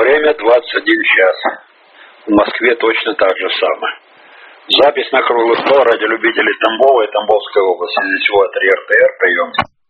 Время 21 час. В Москве точно так же самое. Запись на круглый стол радиолюбителей Тамбова и Тамбовской области. Здесь УА-3 РТР, прием.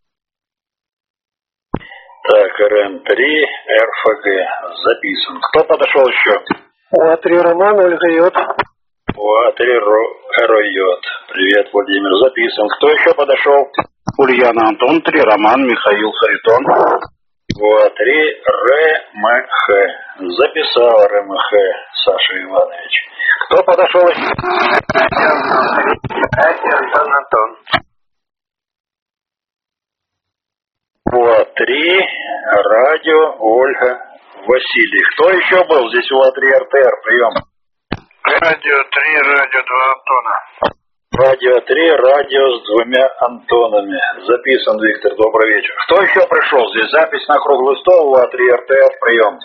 Так, РН-3, РФГ, записан. Кто подошел еще? УА-3 Роман, Ольга Йод. УА-3 Йод. Привет, Владимир, записан. Кто еще подошел? Ульяна Антон, 3 Роман, Михаил Харитон. УА-3 РМХ. Записал РМХ Саша Иванович. Кто подошел еще? Антон. УА-3 радио Ольга Василий. Кто еще был? Здесь УА-3 РТР, прием. Радио 3, радио 2 Антона. Радио 3, радио с 2 Антонами. Записан, Виктор, добрый вечер. Кто еще пришел? Здесь запись на круглый стол, УА-3 РТР, прием.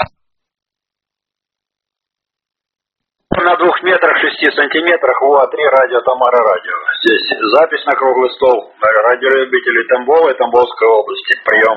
На 2 метрах 6 сантиметрах УА-3 радио Тамара радио. Здесь запись на круглый стол. Радиолюбителей Тамбова и Тамбовской области. Прием.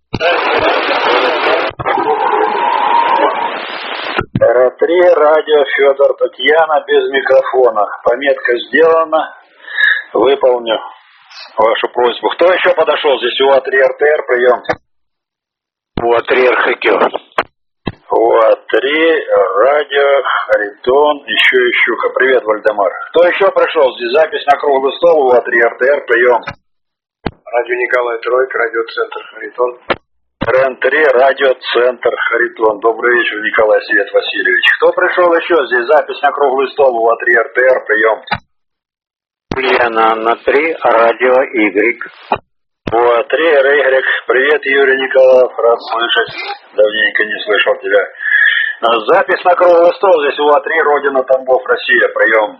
РА-3 радио Федор Татьяна без микрофона. Пометка сделана. Выполню вашу просьбу. Кто еще подошел? Здесь УА-3 РТР, прием. УА-3 РХК. УА-3 радио Харитон, еще и Щука. Привет, Вальдемар. Кто еще пришел? Здесь запись на круглый стол, УА-3 РТР, прием. Радио Николай Тройка, радиоцентр Харитон. РН-3 радиоцентр Харитон. Добрый вечер, Николай Свет Васильевич. Кто пришел еще? Здесь запись на круглый стол, УА-3 РТР, прием. Ульяна Анна 3, радио Y. УА-3 РY. Привет, Юрий Николаев, рад слышать. Давненько не слышал тебя. Запись на круглый стол. Здесь УА-3 Родина Тамбов, Россия, прием.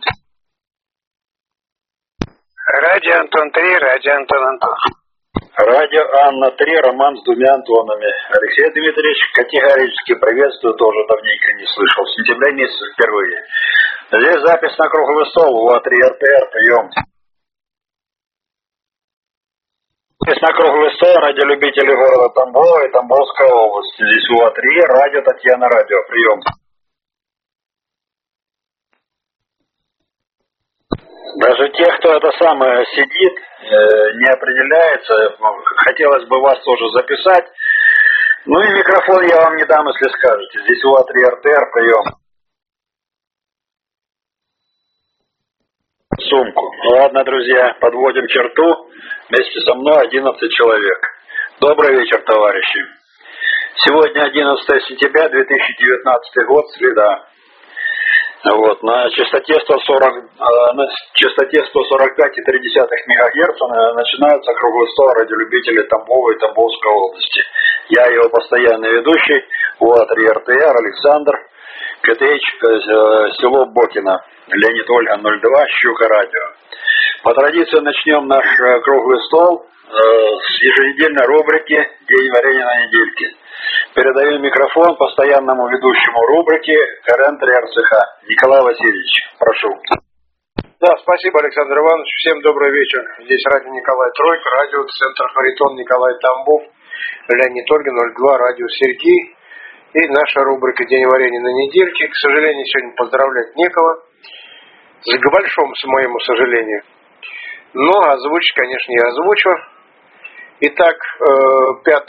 Радио Антон 3, радио Антон Антон. Радио Анна-3, Роман с 2 Антонами. Алексей Дмитриевич категорически приветствую, тоже давненько не слышал. В сентябре месяце впервые. Здесь запись на круглый стол, УА-3 РТР, прием. Запись на круглый стол, радиолюбители города Тамбова и Тамбовской области. Здесь УА-3, радио Татьяна радио, прием. Даже те, кто это самое сидит, не определяется, хотелось бы вас тоже записать. Ну и микрофон я вам не дам, если скажете. Здесь УА-3 РТР, прием. Сумку. Ладно, друзья, подводим черту. Вместе со мной 11 человек. Добрый вечер, товарищи. Сегодня 11 сентября 2019 год, среда. Вот, на частоте 145,3 МГц начинается круглый стол радиолюбителей Тамбова и Тамбовской области. Я его постоянный ведущий, УА-3 РТР, Александр, КТХ, село Бокино, Леонид Ольга 02, Щука радио. По традиции начнем наш круглый стол с еженедельной рубрики «День варенья на недельке». Передаю микрофон постоянному ведущему рубрики РН-3 РЦХ. Николай Васильевич, прошу. Да, спасибо, Александр Иванович. Всем добрый вечер. Здесь радио Николай Тройка, радиоцентр Харитон, Николай Тамбов, Леонид Ольга 02, радио Сергей. И наша рубрика «День варенья на недельке». К сожалению, сегодня поздравлять некого. К большому моему сожалению. Но озвучить, конечно, я озвучу. Итак, 5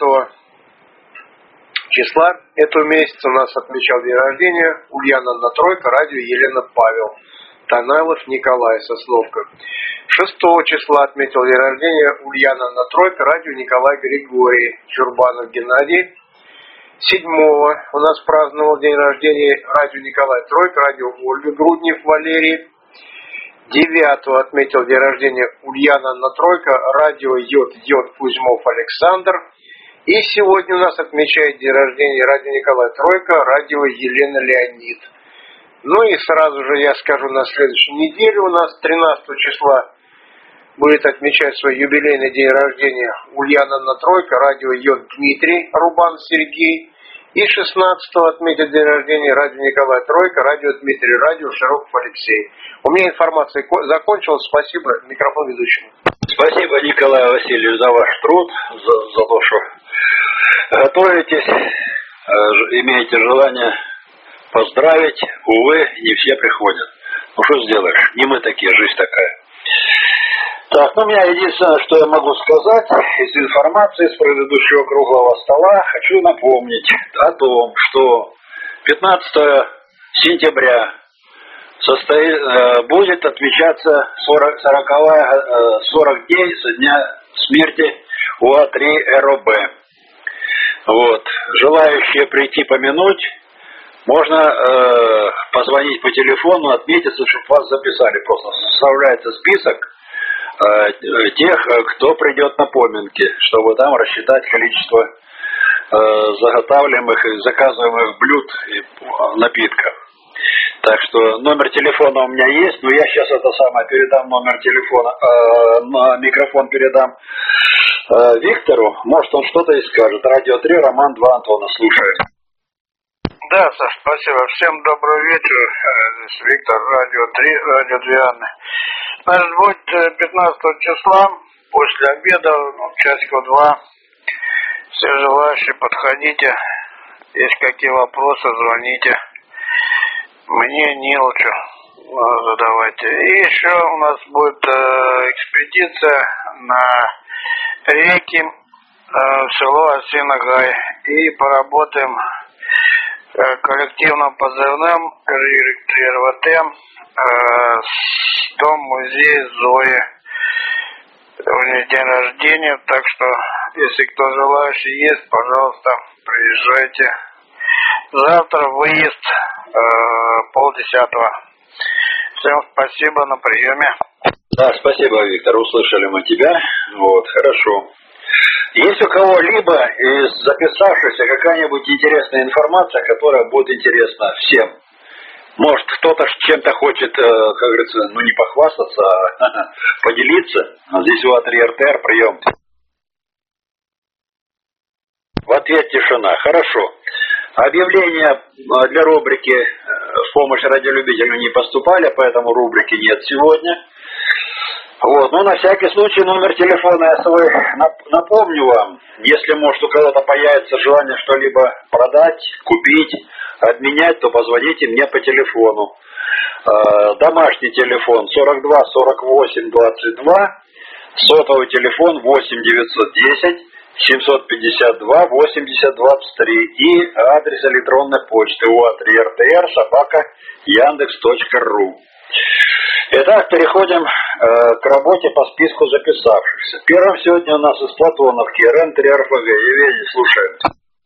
числа этого месяца у нас отмечал день рождения Ульяна Анна Тройка, радио Елена Павел, Танайлов Николай, Сосновка. 6 числа отметил день рождения Ульяна Анна Тройка, радио Николай Григорий, Чурбанов Геннадий. 7 у нас праздновал день рождения радио Николай Тройка, радио Ольга Груднев Валерий. 9 отметил день рождения Ульяна Анна Тройка, радио Йод Кузьмов Александр. И сегодня у нас отмечает день рождения радио Николай Тройка, радио Елена Леонид. Ну и сразу же я скажу, на следующей неделе у нас 13 числа будет отмечать свой юбилейный день рождения Ульяна Анна Тройка, радио Йод Дмитрий Рубан Сергей. И 16-го отметит день рождения радио Николай Тройка, радио Дмитрий, радио Широков Алексей. У меня информация закончилась. Спасибо. Микрофон ведущему. Спасибо, Николай Васильевич, за ваш труд, за то, что готовитесь. имеете желание поздравить, увы, не все приходят. Ну что сделаешь, не мы такие, жизнь такая. Так, ну у меня единственное, что я могу сказать из информации с предыдущего круглого стола, хочу напомнить о том, что 15 сентября будет отмечаться 40 дней со дня смерти УА-3 РОБ. Вот. Желающие прийти помянуть, можно позвонить по телефону, отметиться, чтобы вас записали. Просто составляется список тех, кто придет на поминки, чтобы там рассчитать количество заготавливаемых и заказываемых блюд и напитков. Так что номер телефона у меня есть, но я сейчас передам номер телефона, на микрофон передам Виктору. Может, он что-то и скажет. Радио 3, Роман 2, Антона, слушает. Да, Саш, спасибо. Всем добрый вечер. Здесь Виктор, Радио 3, Радио 2 Анны. Значит, будет 15 числа, после обеда, часиков 2. Все желающие, подходите. Есть какие вопросы, звоните. Мне не лучше задавайте. И еще у нас будет экспедиция на реки в село Осиногай. И поработаем коллективным позывным РВТ с Дом-музей Зои. У нее день рождения, так что если кто желающий есть, пожалуйста, приезжайте. Завтра выезд 9:30. Всем спасибо, на приеме. Да, спасибо, Виктор, услышали мы тебя. Вот, хорошо. Есть у кого-либо из записавшихся какая-нибудь интересная информация, которая будет интересна всем? Может, кто-то чем-то хочет, как говорится, не похвастаться, а поделиться? Здесь у АТР прием. В ответ тишина. Хорошо. Объявления для рубрики «В помощь радиолюбителю» не поступали, поэтому рубрики нет сегодня. Вот, но на всякий случай номер телефона я свой напомню вам. Если, может, у кого-то появится желание что-либо продать, купить, обменять, то позвоните мне по телефону. Домашний телефон 42 48 22, сотовый телефон 8 910 752 80 23 и адрес электронной почты ua3rtr@yandex.ru. Итак, переходим к работе по списку записавшихся. Первым сегодня у нас из Платоновки РН3РПГ. Евгений, слушаем.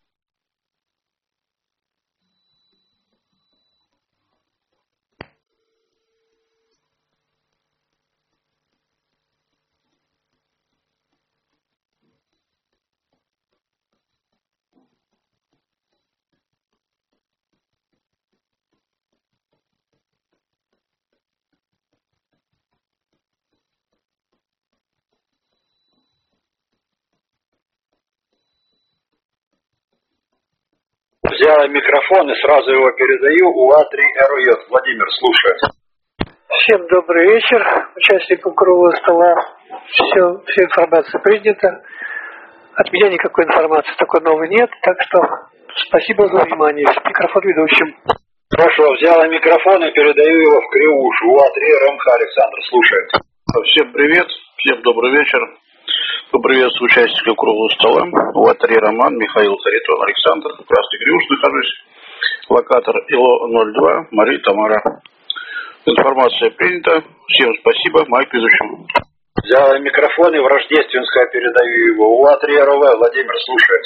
Взял микрофон и сразу его передаю УА-3РОЙ. Владимир, слушает. Всем добрый вечер. Участникам круглого стола. Вся информация принята. От меня никакой информации такой новой нет. Так что спасибо за внимание. Микрофон ведущим. Хорошо, взял микрофон и передаю его в Кривуш. УА-3РМХ Александр, слушает. Всем привет, всем добрый вечер. Приветствую участников круглого стола. УА-3 Роман, Михаил Харитон, Александр. Красный Кривуш нахожусь. Локатор ИЛО-02, Мария Тамара. Информация принята. Всем спасибо. Майк ведущим. Взял микрофон и в Рождественское передаю его. УА-3РОВ, Владимир, слушает.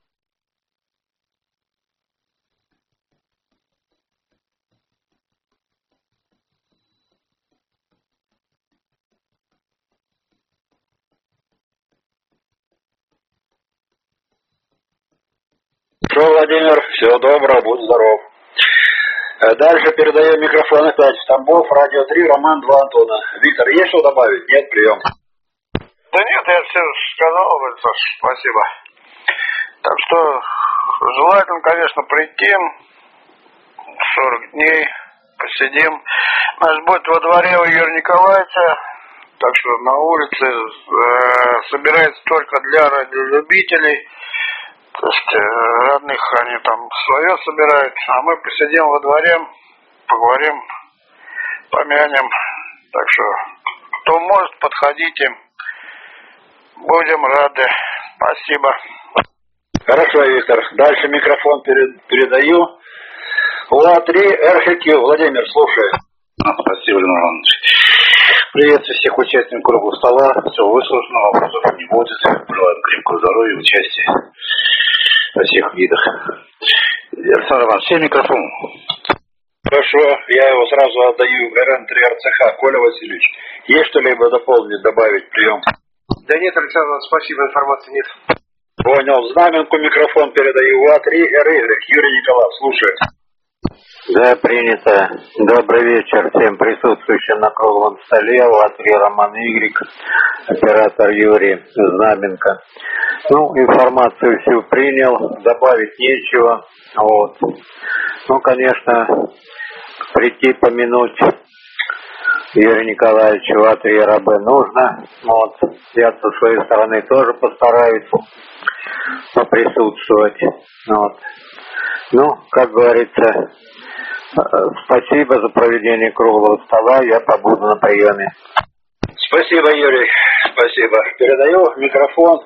Что, Владимир, всего доброго, будь здоров. Дальше передаю микрофон опять в Тамбов, Радио 3, Роман 2, Антона. Виктор, есть что добавить? Нет, прием. Да нет, я все сказал, Саш, спасибо. Так что желательно, конечно, прийти 40 дней, посидим. Значит, будет во дворе у Юрия Николаевича, так что на улице собирается только для радиолюбителей. То есть родных они там свое собирают, а мы посидим во дворе, поговорим, помянем. Так что, кто может, подходите. Будем рады. Спасибо. Хорошо, Виктор. Дальше микрофон передаю. УА-3 РХК. Владимир, слушай. Спасибо, Иван Иванович. Приветствую всех участников круглого стола. Все выслушано, вопросов не будет. Желаем крепкого здоровья, участия во всех видах. Александр Иванович, все микрофон. Хорошо, я его сразу отдаю РН-3 РЦХ. Коля Васильевич, есть что-либо дополнить, добавить, прием? Да нет, Александр Иванович, спасибо, информации нет. Понял. Знаменку микрофон передаю. УА-3 РY. Юрий Николаев, слушай. Да, принято. Добрый вечер всем присутствующим на круглом столе. УА-3 Роман Y, оператор Юрий Знаменко. Ну, информацию всю принял, добавить нечего. Вот. Ну, конечно, прийти помянуть Юрия Николаевича УА-3 РАБ нужно. Вот. Я со своей стороны тоже постараюсь поприсутствовать. Вот. Ну, как говорится, спасибо за проведение круглого стола. Я побуду на приеме. Спасибо, Юрий. Спасибо. Передаю микрофон.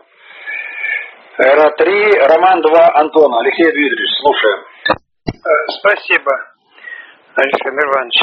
РА-3, Роман-2, Антон. Алексей Дмитриевич, слушаем. Спасибо, Александр Иванович.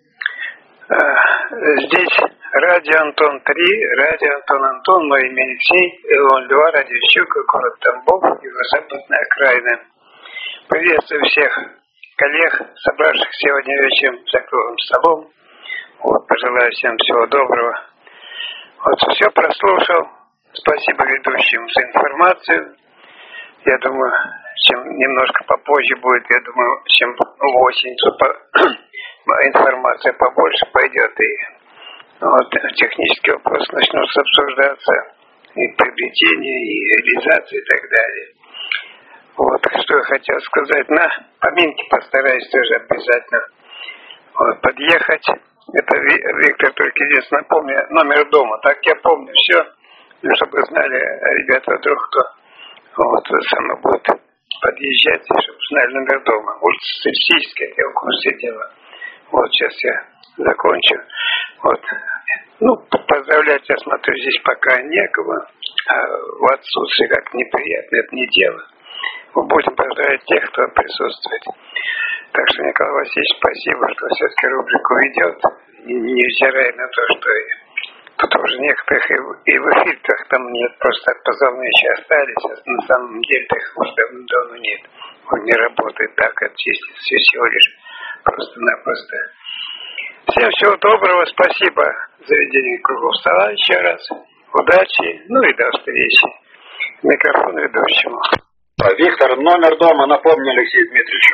Здесь радио Антон-3, радио Антон, мое имя Алексей, ЛОН-2, радио Щука, город Тамбов, юго-западная окраина. Приветствую всех коллег, собравших сегодня вечером за круглым столом. Вот, пожелаю всем всего доброго. Вот, все прослушал. Спасибо ведущим за информацию. Я думаю, чем немножко попозже будет, я думаю, чем в осень, информация побольше пойдет, и вот, технические вопросы начнут обсуждаться, и приобретение, и реализация, и так далее. Вот, что я хотел сказать. На поминки постараюсь тоже обязательно вот, подъехать. Это Виктор только здесь напомню номер дома. Так я помню все, чтобы знали ребята вдруг кто вот сам будет подъезжать, чтобы знали номер дома. Может, статистически, я в курсе дела. Вот сейчас я закончу. Вот. Ну, поздравлять, я смотрю, здесь пока некого. А в отсутствии как неприятно, это не дело. Мы будем поздравить тех, кто присутствует. Так что, Николай Васильевич, спасибо, что все-таки рубрику ведет, невзирая на то, что тут уже некоторых и в эфирках там нет, просто позывные еще остались, а на самом деле их уже давно нет. Он не работает так, отчистится всего лишь просто-напросто. Всем всего доброго, спасибо за ведение круглого стола еще раз. Удачи, ну и до встречи. Микрофон ведущему. Виктор, номер дома, напомни Алексею Дмитриевичу.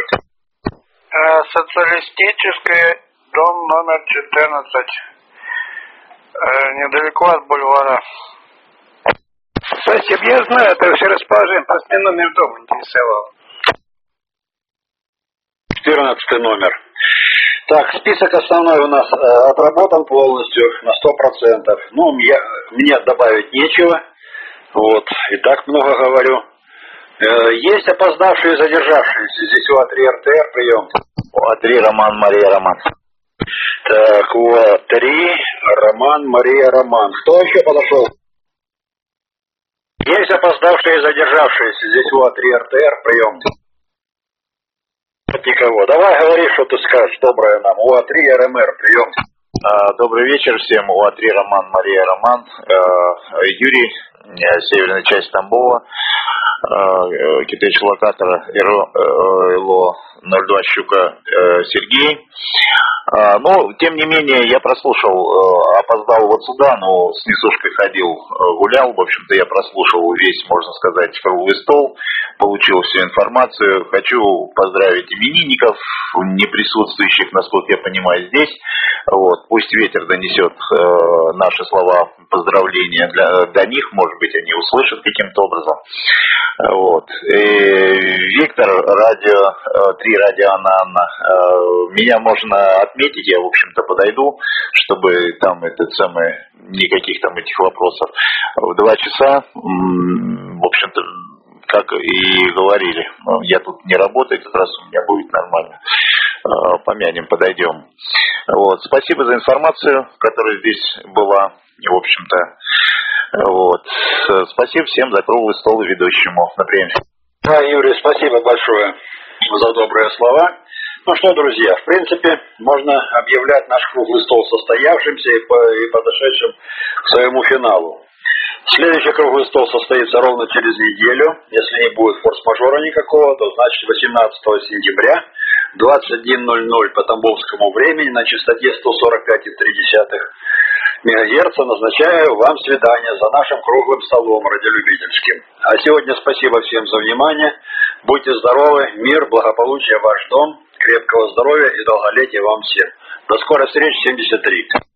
Социалистический дом номер 14. Недалеко от бульвара. Спасибо, я знаю, это все расположение, просто мне номер дома интересовал. 14 номер. Так, список основной у нас отработан полностью на 100%. Ну, мне добавить нечего. Вот, и так много говорю. Есть опоздавшие и задержавшиеся. Здесь УА-3 РТР, прием. УА-3 Роман, Мария, Роман. Так, УА-3 Роман, Мария, Роман. Кто еще подошел? Есть опоздавшие и задержавшиеся. Здесь УА-3 РТР, прием. Никого. Давай говори, что ты скажешь доброе нам. УА-3 РМР, прием. Добрый вечер всем. УА-3 Роман, Мария, Роман. Юрий, северная часть Тамбова. Китайский локатора ИЛО-02 Щука Сергей. Но, тем не менее, я прослушал, опоздал вот сюда, но с несушкой ходил, гулял. В общем-то, я прослушал весь, можно сказать, круглый стол, получил всю информацию. Хочу поздравить именинников, не присутствующих, насколько я понимаю, здесь. Вот. Пусть ветер донесет наши слова поздравления до них, может быть, они услышат каким-то образом. Вот. И Виктор, радио 3, радио Анна, меня можно отметить, я, в общем-то, подойду, чтобы там никаких там этих вопросов. В 2 часа, в общем-то, как и говорили. Я тут не работаю, этот раз у меня будет нормально. Помянем, подойдем. Вот. Спасибо за информацию, которая здесь была, в общем-то. Вот. Спасибо всем за круглый стол и ведущему. Например. Да, Юрий, спасибо большое за добрые слова. Ну что, друзья, в принципе, можно объявлять наш круглый стол состоявшимся и подошедшим к своему финалу. Следующий круглый стол состоится ровно через неделю. Если не будет форс-мажора никакого, то значит 18 сентября 21:00 по тамбовскому времени на частоте 145,3 МГц назначаю вам свидание за нашим круглым столом радиолюбительским. А сегодня спасибо всем за внимание. Будьте здоровы, мир, благополучие, ваш дом, крепкого здоровья и долголетия вам всем. До скорой встречи, 73.